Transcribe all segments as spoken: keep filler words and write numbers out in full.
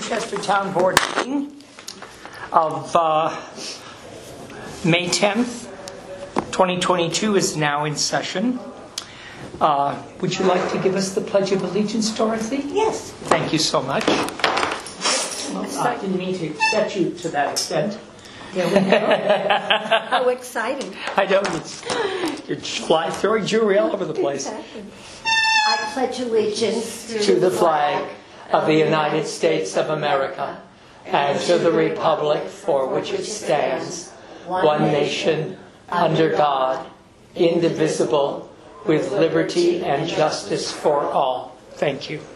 Winchester Town Board meeting of uh, May tenth, twenty twenty-two is now in session. Uh, would you like to give us the Pledge of Allegiance, Dorothy? Yes. Thank you so much. Well, I didn't mean to set you to that extent. There we go. How exciting. I know, it's, you're fly, throwing jewelry all over the place. Exactly. I pledge allegiance To the flag of the United States of America and to the republic for which it stands, one nation, under God, indivisible, with liberty and justice for all. Thank you.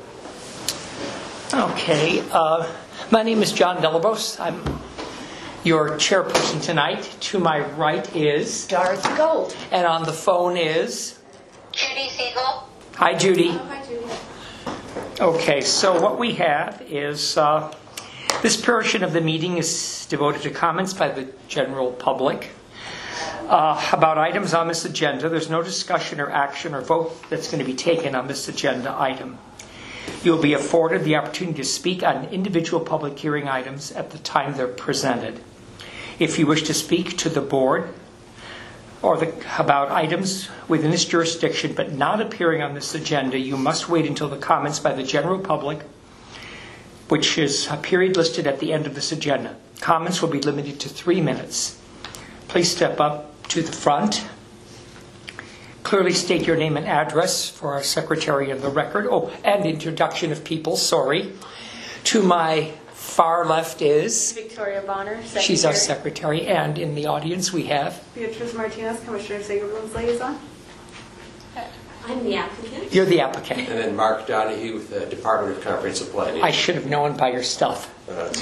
Okay, uh, my name is John Delabos. I'm your chairperson tonight. To my right is Dorothy Gold. And on the phone is Judy Siegel. Hi, Judy. Oh, hi, Judy. Okay, so what we have is uh, this portion of the meeting is devoted to comments by the general public uh, about items on this agenda. There's no discussion or action or vote that's going to be taken on this agenda item. You'll be afforded the opportunity to speak on individual public hearing items at the time they're presented. If you wish to speak to the board or the, about items within this jurisdiction but not appearing on this agenda, you must wait until the comments by the general public, which is a period listed at the end of this agenda. Comments will be limited to three minutes. Please step up to the front. Clearly state your name and address for our secretary of the record. Oh, and introduction of people, sorry. To my far left is Victoria Bonner, Secretary. She's our secretary, and in the audience we have Beatrice Martinez, Commissioner Sagerblum's liaison. I'm the applicant. You're the applicant. And then Mark Donahue with the Department of Comprehensive Planning. I should have known by your stuff. Uh,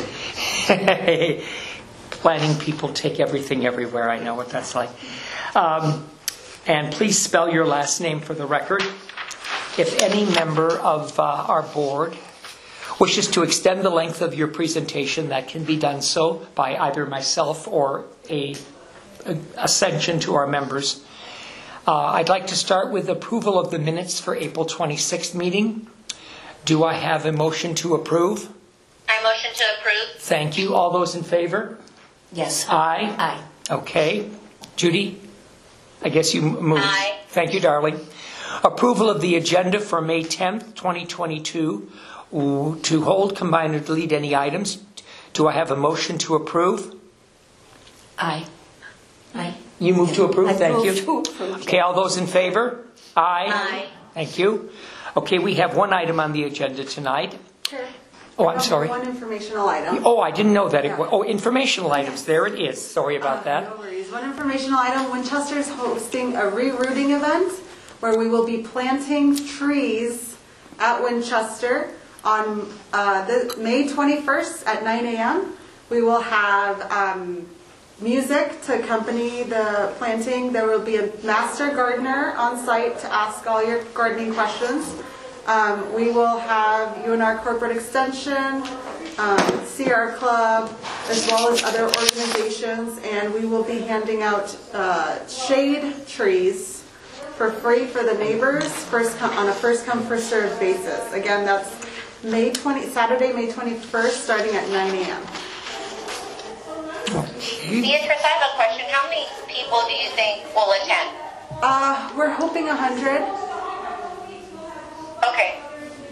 Planning people take everything everywhere. I know what that's like. Um, and please spell your last name for the record. If any member of uh, our board wishes to extend the length of your presentation, that can be done so by either myself or a, a ascension to our members. Uh, I'd like to start with approval of the minutes for April twenty-sixth meeting. Do I have a motion to approve? I motion to approve. Thank you. All those in favor? Yes. Aye. Aye. Okay. Judy? I guess you moved. Aye. Thank you, darling. Approval of the agenda for May tenth, twenty twenty-two. To hold, combine, or delete any items. Do I have a motion to approve? Aye. Aye. You move to approve? I Thank move you. to approve. Okay, all those in favor? Aye. Aye. Thank you. Okay, we have one item on the agenda tonight. Sure. Oh, I'm sorry. One informational item. Oh, I didn't know that. It Yeah. was, oh, informational items. There it is. Sorry about Uh, that. No worries. One informational item. Winchester is hosting a rerouting event where we will be planting trees at Winchester on uh, the May twenty-first at nine a.m. We will have um, music to accompany the planting. There will be a master gardener on site to ask all your gardening questions. Um, we will have U N R Corporate Extension, um, C R Club, as well as other organizations, and we will be handing out uh, shade trees for free for the neighbors first come, on a first come first served basis. Again, that's May twentieth, Saturday, May twenty-first, starting at nine a.m. Okay. Beatrice, I have a question. How many people do you think will attend? Uh, we're hoping a hundred. Okay.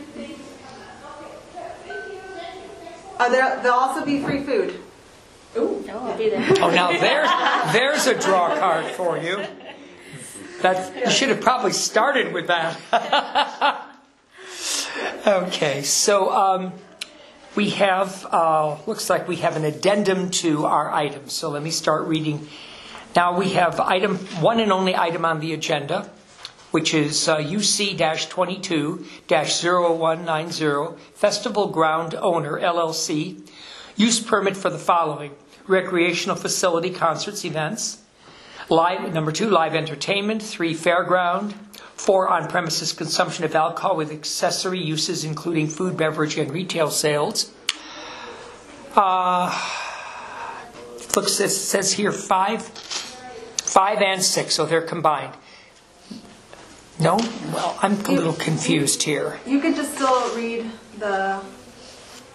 Uh, there, there'll also be free food. Ooh. I'll be there. Oh, now there's there's a draw card for you. That you should have probably started with that. Okay, so um, we have uh, looks like we have an addendum to our items. So let me start reading. Now we have item one and only item on the agenda, which is uh, U C twenty-two dash zero one nine zero, Festival Ground Owner, L L C, use permit for the following: recreational facility, concerts, events; live, number two, live entertainment; three, fairground; four, on-premises consumption of alcohol with accessory uses including food, beverage, and retail sales. Uh, looks, it says here five, five and six, so they're combined. No? Well, I'm a little confused here. You could just still read the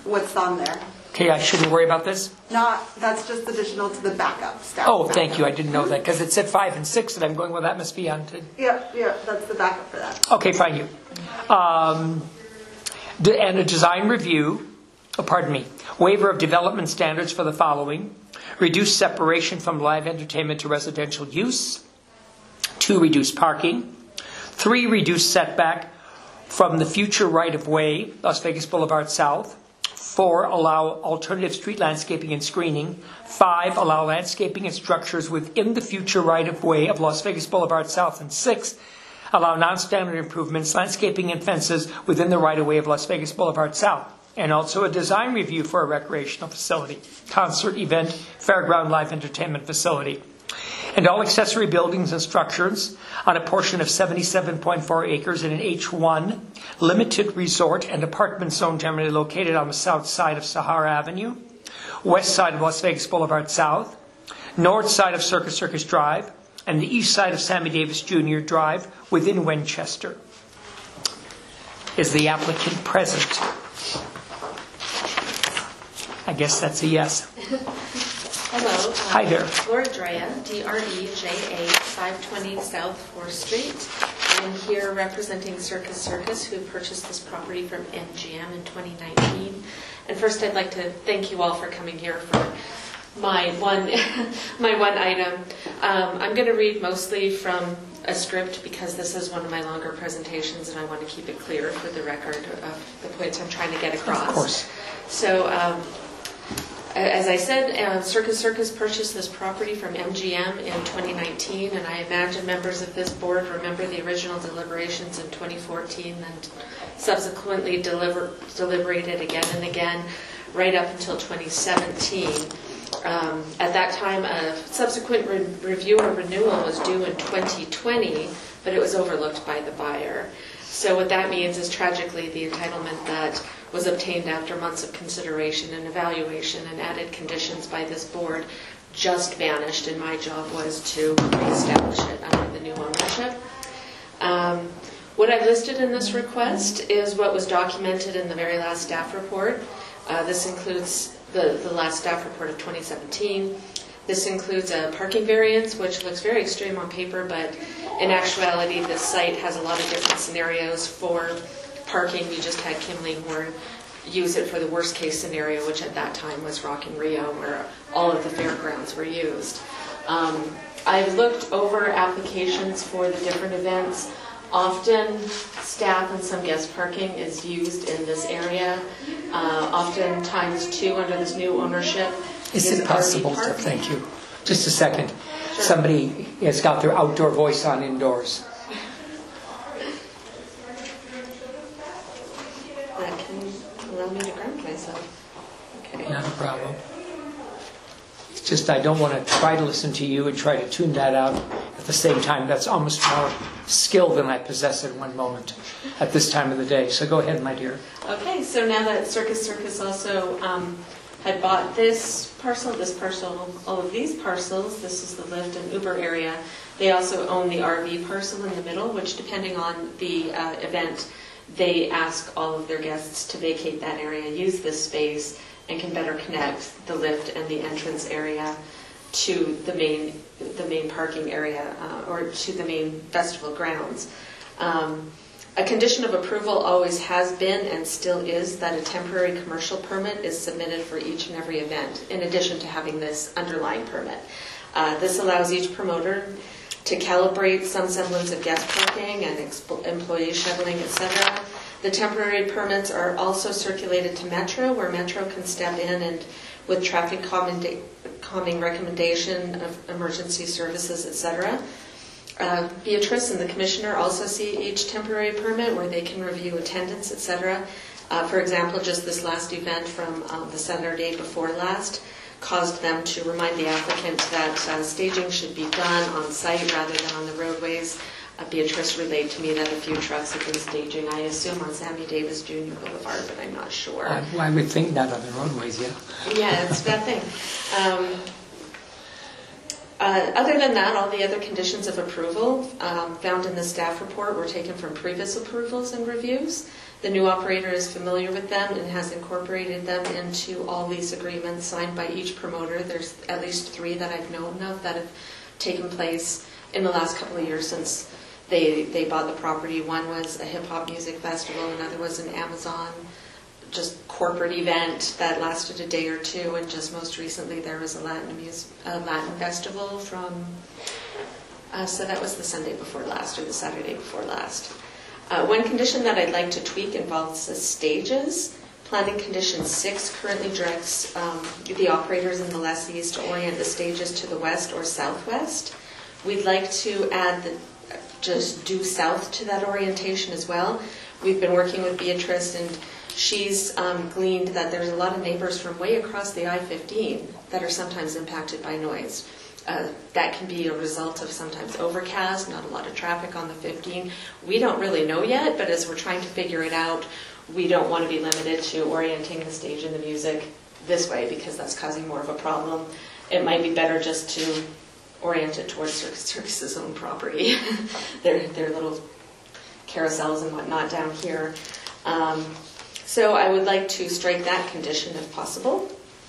what's on there. Okay, I shouldn't worry about this? Not, that's just additional to the backup staff. Oh, thank you. I didn't know that because it said five and six, and I'm going, well, that must be on. To... Yeah, yeah, that's the backup for that. Okay, fine, you. Um, d- and a design review, oh, pardon me, waiver of development standards for the following. Reduce separation from live entertainment to residential use. Two, reduce parking. Three, reduce setback from the future right-of-way, Las Vegas Boulevard South. Four, allow alternative street landscaping and screening. Five, allow landscaping and structures within the future right-of-way of Las Vegas Boulevard South. And six, allow non-standard improvements, landscaping and fences within the right-of-way of Las Vegas Boulevard South. And also a design review for a recreational facility, concert, event, fairground, live entertainment facility. And all accessory buildings and structures on a portion of seventy-seven point four acres in an H one limited resort and apartment zone generally located on the south side of Sahara Avenue, west side of Las Vegas Boulevard South, north side of Circus Circus Drive, and the east side of Sammy Davis Junior Drive within Winchester. Is the applicant present? I guess that's a yes. Hello. um, Hi there. Laura Drea, D R E J A, five twenty South fourth Street. I'm here representing Circus Circus, who purchased this property from M G M in twenty nineteen. And first, I'd like to thank you all for coming here for my one, my one item. Um, I'm going to read mostly from a script because this is one of my longer presentations, and I want to keep it clear for the record of the points I'm trying to get across. Of course. So. Um, As I said, uh, Circus Circus purchased this property from M G M in twenty nineteen, and I imagine members of this board remember the original deliberations in twenty fourteen and subsequently deliver, deliberated again and again right up until twenty seventeen. Um, at that time, a subsequent re- review or renewal was due in twenty twenty, but it was overlooked by the buyer. So what that means is, tragically, the entitlement that was obtained after months of consideration and evaluation and added conditions by this board just vanished, and my job was to reestablish it under the new ownership. Um, what I've listed in this request is what was documented in the very last staff report. Uh, this includes the, the last staff report of twenty seventeen. This includes a parking variance, which looks very extreme on paper, but in actuality, this site has a lot of different scenarios for parking. We just had Kim Langhorn use it for the worst case scenario, which at that time was Rock in Rio, where all of the fairgrounds were used. Um, I've looked over applications for the different events. Often staff and some guest parking is used in this area. Uh, oftentimes too, under this new ownership, Is is it possible R V to, parking. thank you, just a second. Sure. Somebody has got their outdoor voice on indoors. That can allow me to ground myself. Okay. Not a problem. It's just I don't want to try to listen to you and try to tune that out at the same time. That's almost more skill than I possess at one moment at this time of the day. So go ahead, my dear. Okay, so now that Circus Circus also um, had bought this parcel, this parcel, all of these parcels, this is the Lyft and Uber area, they also own the R V parcel in the middle, which depending on the uh, event, they ask all of their guests to vacate that area, use this space, and can better connect the lift and the entrance area to the main the main parking area uh, or to the main festival grounds. Um, a condition of approval always has been and still is that a temporary commercial permit is submitted for each and every event, in addition to having this underlying permit. Uh, this allows each promoter to calibrate some semblance of guest parking and expo- employee shuttling, et cetera. The temporary permits are also circulated to Metro, where Metro can step in and with traffic calming, calming recommendation of emergency services, et cetera. Uh, Beatrice and the commissioner also see each temporary permit where they can review attendance, et cetera. Uh, for example, just this last event from um, the Saturday before last caused them to remind the applicant that uh, staging should be done on site rather than on the roadways. Uh, Beatrice relayed to me that a few trucks have been staging, I assume on Sammy Davis Junior Boulevard, but I'm not sure. I, I would think not on the roadways, yeah. Yeah, it's that thing. Um, Uh, Other than that, all the other conditions of approval um, found in the staff report were taken from previous approvals and reviews. The new operator is familiar with them and has incorporated them into all lease agreements signed by each promoter. There's at least three that I've known of that have taken place in the last couple of years since they, they bought the property. One was a hip-hop music festival, another was an Amazon just corporate event that lasted a day or two, and just most recently there was a Latin mus- a Latin festival from, uh, so that was the Sunday before last or the Saturday before last. Uh, one condition that I'd like to tweak involves the stages. Planning condition six currently directs um, the operators and the lessees to orient the stages to the west or southwest. We'd like to add the just due south to that orientation as well. We've been working with Beatrice, and she's um, gleaned that there's a lot of neighbors from way across the I fifteen that are sometimes impacted by noise. Uh, that can be a result of sometimes overcast, not a lot of traffic on the fifteen. We don't really know yet, but as we're trying to figure it out, we don't want to be limited to orienting the stage and the music this way because that's causing more of a problem. It might be better just to orient it towards Circus Circus's own property. their, their little carousels and whatnot down here. Um, So I would like to strike that condition if possible,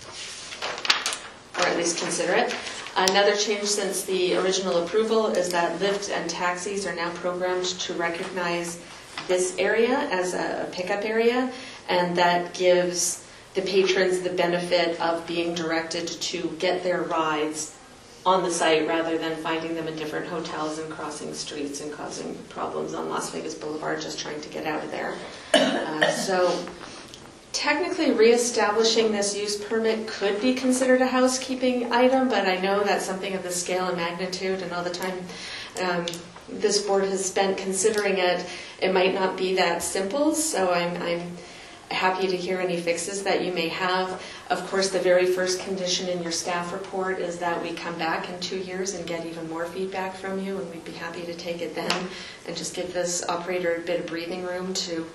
or at least consider it. Another change since the original approval is that Lyft and taxis are now programmed to recognize this area as a pickup area, and that gives the patrons the benefit of being directed to get their rides on the site rather than finding them in different hotels and crossing streets and causing problems on Las Vegas Boulevard just trying to get out of there. Uh, so technically reestablishing this use permit could be considered a housekeeping item, but I know that's something of the scale and magnitude and all the time um, this board has spent considering it, it might not be that simple, so I'm, I'm happy to hear any fixes that you may have. Of course, the very first condition in your staff report is that we come back in two years and get even more feedback from you, and we'd be happy to take it then and just give this operator a bit of breathing room to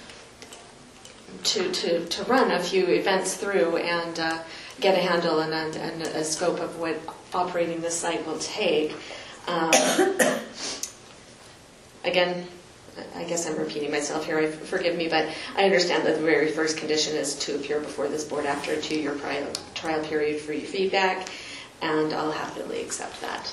to to, to run a few events through and uh, get a handle and, and, and a scope of what operating this site will take. Um, again, I guess I'm repeating myself here, forgive me, but I understand that the very first condition is to appear before this board after a two-year trial, trial period for your feedback, and I'll happily accept that.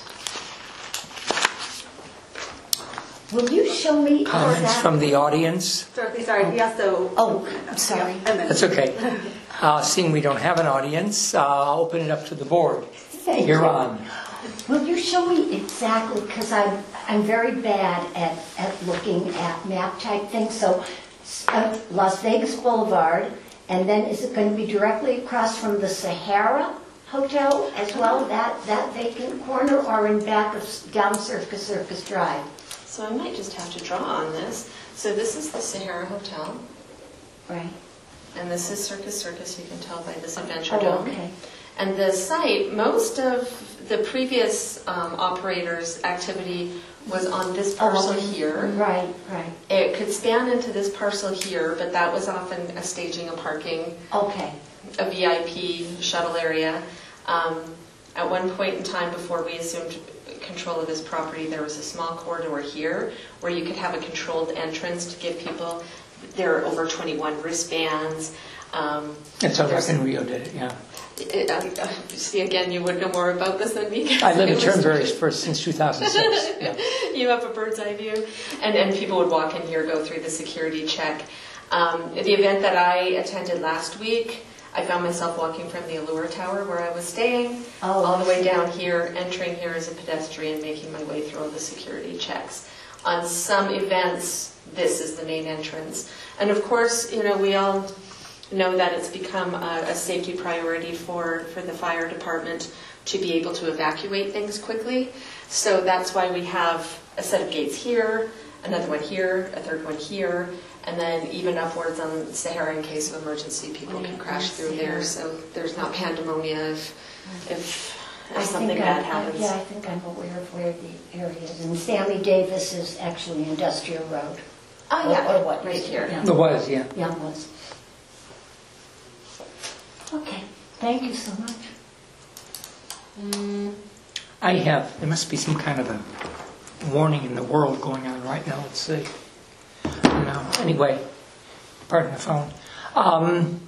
Will you show me Comments that? from the audience? Dorothy, sorry, yes, so. Oh, I'm sorry. Yeah, and then- That's okay. Uh, seeing we don't have an audience, uh, I'll open it up to the board. Thank You're you. on. Will you show me exactly, because I'm, I'm very bad at, at looking at map type things, so uh, Las Vegas Boulevard, and then is it going to be directly across from the Sahara Hotel as well, that, that vacant corner, or in back of down Circus Circus Drive? So I might just have to draw on this. So this is the Sahara Hotel, Right. and this is Circus Circus, you can tell by this Adventure Oh, Dome. okay. And the site, most of the previous um, operators' activity was on this parcel Oh, here. Right, right. It could span into this parcel here, but that was often a staging, a parking, Okay. a V I P shuttle area. Um, at one point in time before we assumed control of this property, there was a small corridor here where you could have a controlled entrance to give people, there are over twenty-one wristbands. Um, It's all there's- right in Rio did it, yeah. It, uh, see, again, you would know more about this than me. I live in It was- Turnberry for since two thousand six. Yeah. You have a bird's eye view. And, and people would walk in here, go through the security check. Um, the event that I attended last week, I found myself walking from the Allure Tower where I was staying, Oh, all the I way see. down here, entering here as a pedestrian, making my way through all the security checks. On some events, this is the main entrance. And of course, you know, we all know that it's become a, a safety priority for, for the fire department to be able to evacuate things quickly. So that's why we have a set of gates here, another one here, a third one here, and then even upwards on Sahara in case of emergency, people can crash through there. So there's not pandemonia if, if, I if something think bad I- happens. Yeah, I think I'm aware of where the area is. And Sammy Davis is actually Industrial Road. Oh, Or- yeah, or what right is it? here. Yeah. There was, yeah. Yeah, it was. Okay, thank you so much. Mm, I have, there must be some kind of a warning in the world going on right now. Let's see. No. Anyway, pardon the phone. Um,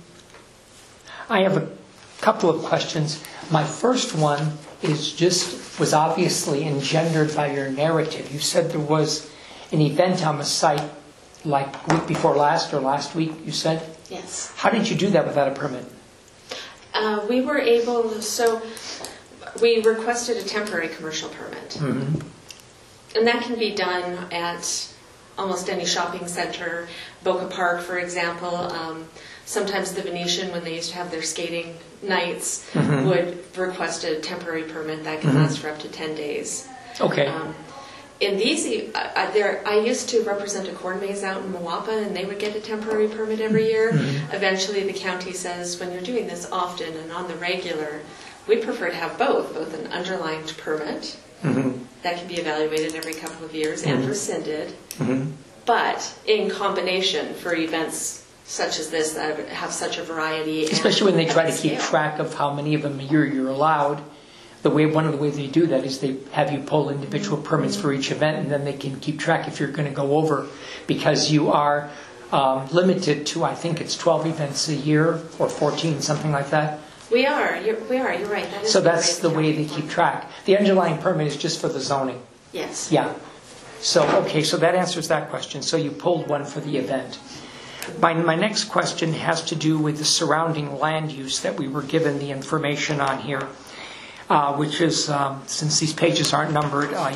I have a couple of questions. My first one is just, was obviously engendered by your narrative. You said there was an event on the site like week before last or last week, you said? Yes. How did you do that without a permit? Uh, we were able, so we requested a temporary commercial permit. Mm-hmm. And that can be done at almost any shopping center. Boca Park, for example. Um, sometimes the Venetian, when they used to have their skating nights, mm-hmm. would request a temporary permit that can mm-hmm. last for up to ten days. Okay. Um, in these, uh, there, I used to represent a corn maze out in Moapa, and they would get a temporary permit every year. Mm-hmm. Eventually, the county says, when you're doing this often and on the regular, we prefer to have both, both an underlined permit mm-hmm. that can be evaluated every couple of years mm-hmm. and rescinded, mm-hmm. but in combination for events such as this that have such a variety. Especially when they try to keep scale. track of how many of them a year you're allowed. The way one of the ways they do that is they have you pull individual mm-hmm. permits for each event, and then they can keep track if you're going to go over, because you are um, limited to, I think it's twelve events a year or fourteen, something like that. We are. You're, we are. You're right. That is so that's the way they keep track. The underlying permit is just for the zoning. Yes. Yeah. So, okay, so that answers that question. So you pulled one for the event. My, my next question has to do with the surrounding land use that we were given the information on here, uh, which is, um, since these pages aren't numbered, uh,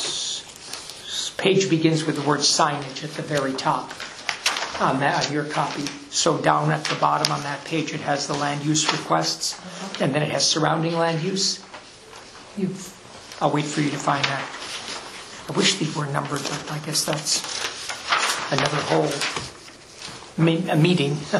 it's, page begins with the word signage at the very top on, that, on your copy. So down at the bottom on that page, it has the land use requests, and then it has surrounding land use. You've, I'll wait for you to find that. I wish these were numbered, but I guess that's another whole me- a meeting. Okay,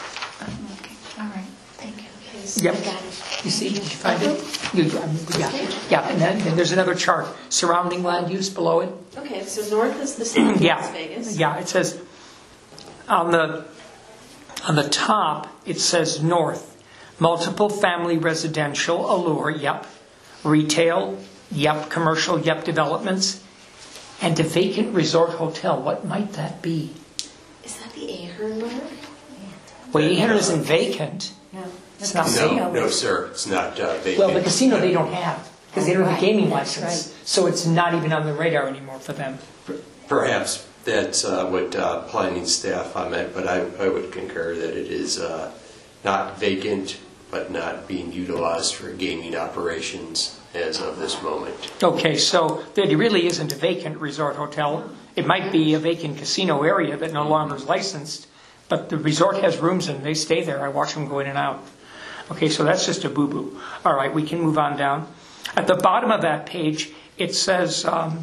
all right, thank you. Okay, so Yep. I got it. You see, did you find it? You, um, yeah, yeah, and then and there's another chart, surrounding land use below it. Okay, so north is the city of Yeah, Las Vegas. yeah, it says, on the, on the top, it says north, multiple family residential, Allure, yep, retail, yep, commercial, yep, developments, and a vacant resort hotel. What might that be? Is that the Ahern one? Well, Ahern isn't vacant. No, It's not No, no, sir, it's not uh, vacant. Well, the casino they don't have, because they don't have a Right, gaming that's license. right. So it's not even on the radar anymore for them. Perhaps that's uh, what uh, planning staff I meant, but I, I would concur that it is uh, not vacant, but not being utilized for gaming operations as of this moment. Okay, so there really isn't a vacant resort hotel. It might be a vacant casino area that no longer is licensed, but the resort has rooms and they stay there. I watch them go in and out. Okay, so that's just a boo-boo. All right, we can move on down. At the bottom of that page, it says, um,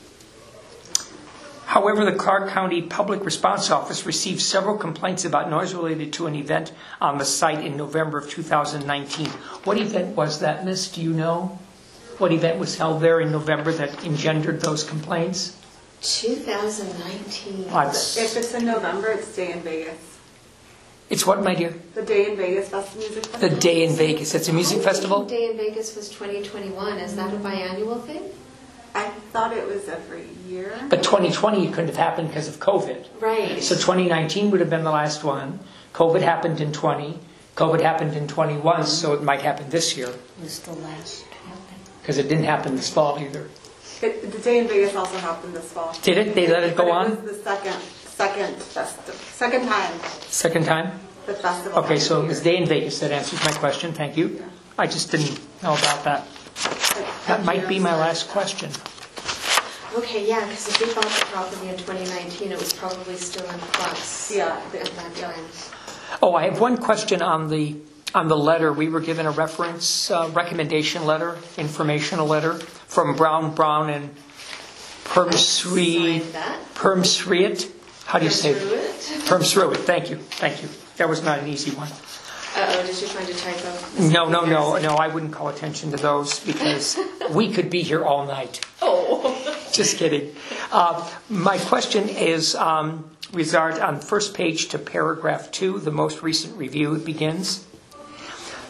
however, the Clark County Public Response Office received several complaints about noise related to an event on the site in November of two thousand nineteen. What event was that, Miss? Do you know? What event was held there in November that engendered those complaints? two thousand nineteen. That's, If it's in November, it's Day in Vegas. it's what, my dear? The Day in Vegas Fest Music The Festival. Day in Vegas. It's a music festival? Day in Vegas was twenty twenty-one. Is that a biannual thing? I thought it was every year. But twenty twenty couldn't have happened because of COVID. Right. So twenty nineteen would have been the last one. COVID happened in twenty. COVID happened in twenty-one, so it might happen this year. It was the last one. Because it didn't happen this fall either. It, the Day in Vegas also happened this fall. Did it? They let it go But on? It was the second, second festival, second time Second time? the festival. Okay, so it happened was here. Day in Vegas. That answers my question. Thank you. I just didn't know about that. That might be my last question. Okay, yeah, because if we bought the property in twenty nineteen, it was probably still in flux Yeah. at that time. Oh, I have one question on the on the letter. We were given a reference uh, recommendation letter, informational letter from Brown Brown and Permsri Signed that. Permsriet. How do you say Through it? it. Permsriet. Thank you. Thank you. That was not an easy one. Uh-oh, did you find a typo? No, no, no, no. I wouldn't call attention to those because we could be here all night. Oh. Just kidding. Uh, my question is um, regard on first page to paragraph two, the most recent review. It begins.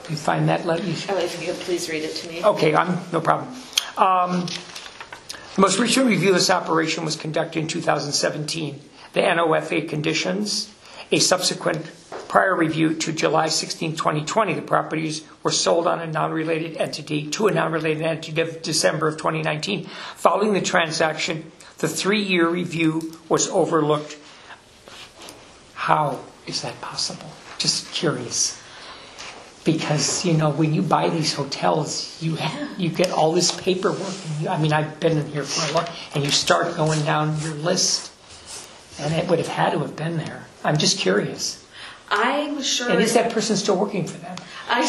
You find that, let me... Oh, if you could please read it to me. Okay, I'm, no problem. Um, the most recent review of this operation was conducted in two thousand seventeen. The N O F A conditions, a subsequent prior review to July sixteenth, twenty twenty, the properties were sold on a non-related entity to a non-related entity of December of twenty nineteen. Following the transaction, the three-year review was overlooked. How is that possible? Just curious. Because, you know, when you buy these hotels, you have, you get all this paperwork. And you, I mean, I've been in here for a while, and you start going down your list, and it would have had to have been there. I'm just curious. I'm sure. And is that person still working for them? I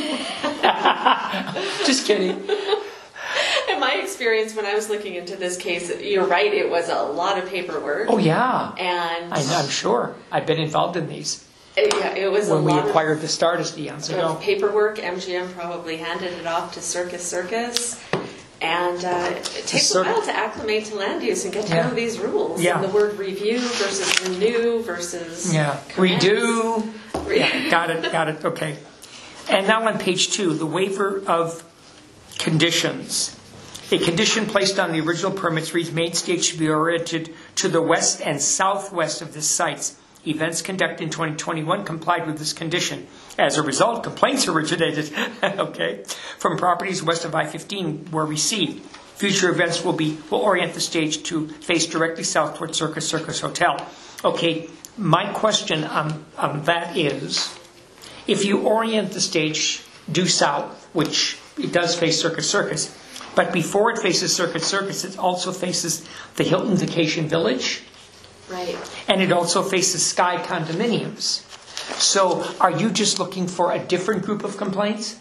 Just kidding. In my experience, when I was looking into this case, you're right, it was a lot of paperwork. Oh, yeah. And I, I'm sure. I've been involved in these. Yeah, it was When a we lot acquired the Stardust eons of, ago. of paperwork. M G M probably handed it off to Circus Circus. And uh, it takes Cir- a while to acclimate to land use and get to Yeah. know these rules. Yeah. And the word review versus renew versus Yeah. commence. Redo. Re- Yeah, got it, got it, okay. And now on page two, the waiver of conditions. A condition placed on the original permits reads main stage should be oriented to the west and southwest of the sites. Events conducted in twenty twenty-one complied with this condition. As a result, complaints originated okay, from properties west of I fifteen were received. Future events will be will orient the stage to face directly south toward Circus Circus Hotel. Okay, my question on, on that is, if you orient the stage due south, which it does face Circus Circus, but before it faces Circus Circus, it also faces the Hilton Vacation Village, Right. and it also faces Sky condominiums. So are you just looking for a different group of complaints?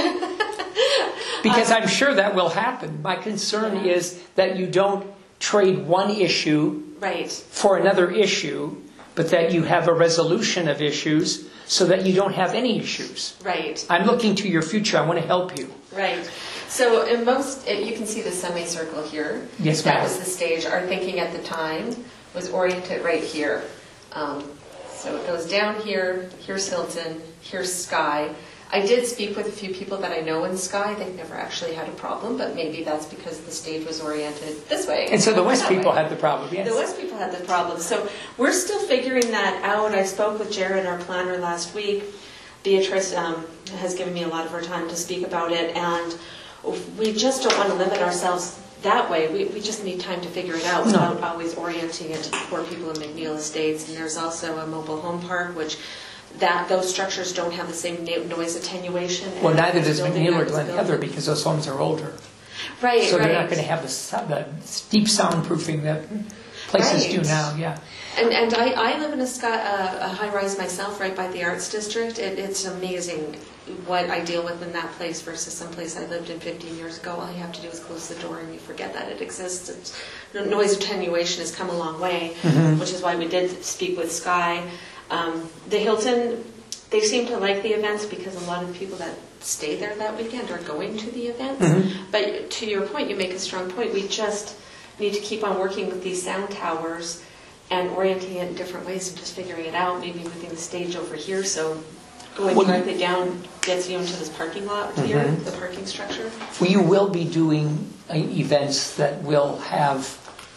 Because I'm sure that will happen. My concern Yeah. is that you don't trade one issue Right. for another issue, but that you have a resolution of issues so that you don't have any issues. Right. I'm looking to your future. I want to help you. Right. So in most, you can see the semicircle here. Yes, That ma'am. was the stage. Our thinking at the time was oriented right here. Um, so it goes down here, here's Hilton, here's Sky. I did speak with a few people that I know in Sky. They've never actually had a problem, but maybe that's because the stage was oriented this way. And so the West that people way. had the problem, yes. The West people had the problem. So we're still figuring that out. I spoke with Jared, our planner, last week. Beatrice um, has given me a lot of her time to speak about it, and we just don't want to limit ourselves that way. We, we just need time to figure it out No. without always orienting it to the poor people in McNeil Estates. And there's also a mobile home park, which that those structures don't have the same no- noise attenuation. Well, as neither this does building, McNeil or as this Glen building. Heather because those homes are older. Right, So right. they're not going to have the, so- the deep soundproofing that places do Right. now, yeah. And, and I, I live in a, sky, uh, a high-rise myself right by the Arts District. It, it's amazing what I deal with in that place versus someplace I lived in fifteen years ago. All you have to do is close the door and you forget that it exists. It's, noise attenuation has come a long way, Mm-hmm. which is why we did speak with Sky. Um, the Hilton, they seem to like the events because a lot of the people that stay there that weekend are going to the events. Mm-hmm. But to your point, you make a strong point. We just need to keep on working with these sound towers and orienting it in different ways and just figuring it out, maybe moving the stage over here so going Well, directly down gets you into this parking lot here, Mhm. the parking structure. Well, you will be doing uh, events that will have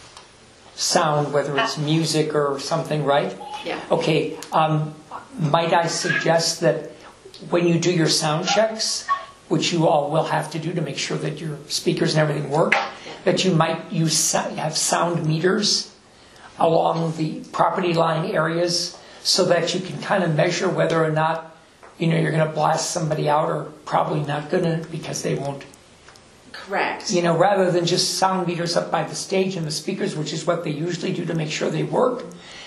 sound, whether it's music or something, right? Yeah. Okay, um, might I suggest that when you do your sound checks, which you all will have to do to make sure that your speakers and everything work, that you might use so- have sound meters along the property line areas so that you can kind of measure whether or not, you know, you're going to blast somebody out or probably not going to because they won't. Correct. You know, rather than just sound meters up by the stage and the speakers, which is what they usually do to make sure they work,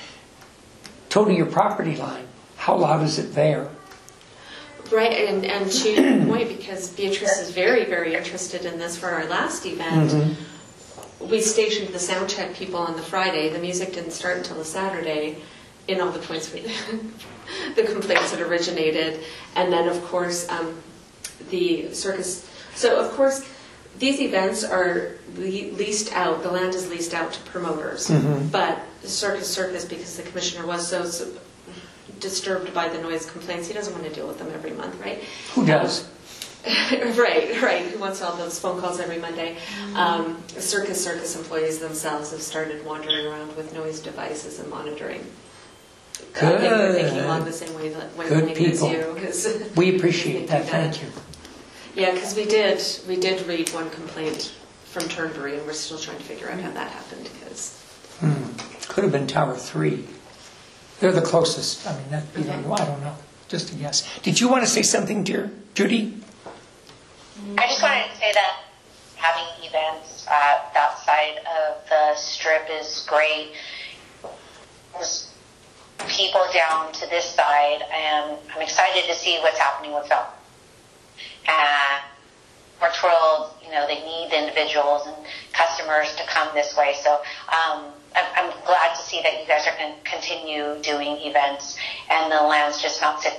go to your property line. How loud is it there? Right, and, and to your point, because Beatrice is very, very interested in this for our last event, Mm-hmm. we stationed the sound check people on the Friday. The music didn't start until the Saturday in all the points we, the complaints that originated. And then, of course, um, the circus. So, of course, these events are le- leased out, the land is leased out to promoters. Mhm. But Circus Circus, because the commissioner was so, so disturbed by the noise complaints. He doesn't want to deal with them every month, right? Who does? Right, right. Who wants all those phone calls every Monday? Um, Circus Circus employees themselves have started wandering around with noise devices and monitoring. Good. I think we're thinking along the same way that when Good as people. you. 'Cause We appreciate that. do Thank you. Yeah, because we did we did read one complaint from Turnberry, and we're still trying to figure out how that happened. Because Hmm. Could have been Tower Three. They're the closest. I mean, that, you know, I don't know. Just a guess. Did you want to say something, dear Judy? I just wanted to say that having events uh, that side of the strip is great. There's people down to this side, and I'm excited to see what's happening with them. And March World, you know, they need the individuals and customers to come this way. So um, I'm, I'm glad to see that you guys are going to continue doing events, and the land's just not sitting.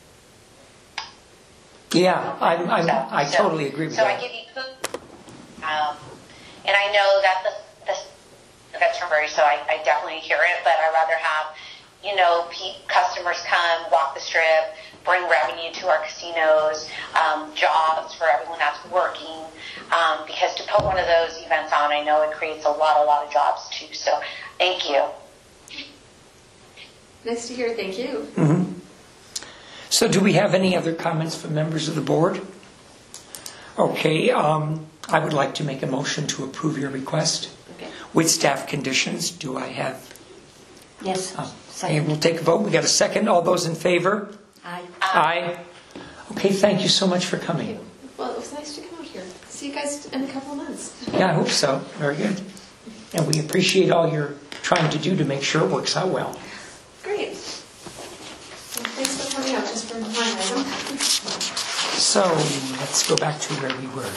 Yeah, I'm, I'm, So- I so- totally agree with so that. I give you food, um, and I know that the, the that's Turnberry, so I, I definitely hear it. But I rather have, you know, pe- customers come walk the strip, bring revenue to our casinos, um, jobs for everyone that's working. Um, because to put one of those events on, I know it creates a lot, a lot of jobs too. So thank you. nice to hear. Thank you. Mm-hmm. So do we have any other comments from members of the board? Okay, um, I would like to make a motion to approve your request Okay. with staff conditions. Do I have? Yes, Uh, and second. we'll take a vote. We got a second. All those in favor? Aye. Aye. Okay, thank you so much for coming. Well, it was nice to come out here. See you guys in a couple of months. Yeah, I hope so. Very good. And we appreciate all you're trying to do to make sure it works out well. Great. Well, thanks for coming out just for my item. So let's go back to where we were.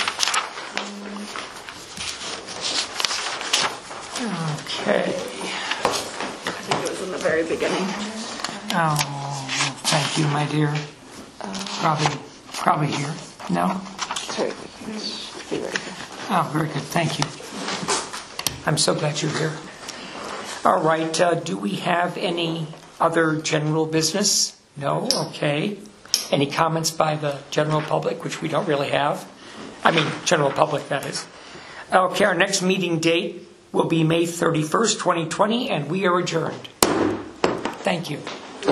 Okay. I think it was in the very beginning. Oh, thank you, my dear. Probably, probably here. No? Sorry, be right here. Oh, very good. Thank you. I'm so glad you're here. All right. Uh, do we have any other general business? No? Okay. Any comments by the general public, which we don't really have? I mean, general public, that is. Okay, our next meeting date will be May thirty-first, twenty twenty, and we are adjourned. Thank you.